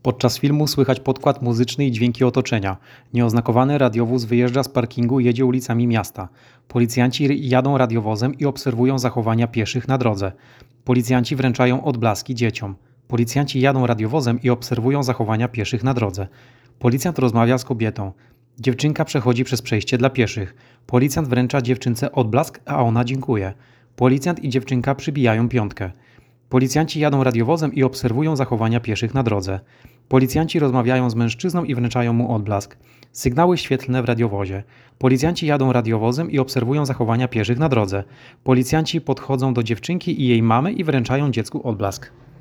Podczas filmu słychać podkład muzyczny i dźwięki otoczenia. Nieoznakowany radiowóz wyjeżdża z parkingu i jedzie ulicami miasta. Policjanci jadą radiowozem i obserwują zachowania pieszych na drodze. Policjanci wręczają odblaski dzieciom. Policjanci jadą radiowozem i obserwują zachowania pieszych na drodze. Policjant rozmawia z kobietą. Dziewczynka przechodzi przez przejście dla pieszych. Policjant wręcza dziewczynce odblask, a ona dziękuje. Policjant i dziewczynka przybijają piątkę. Policjanci jadą radiowozem i obserwują zachowania pieszych na drodze. Policjanci rozmawiają z mężczyzną i wręczają mu odblask. Sygnały świetlne w radiowozie. Policjanci jadą radiowozem i obserwują zachowania pieszych na drodze. Policjanci podchodzą do dziewczynki i jej mamy i wręczają dziecku odblask.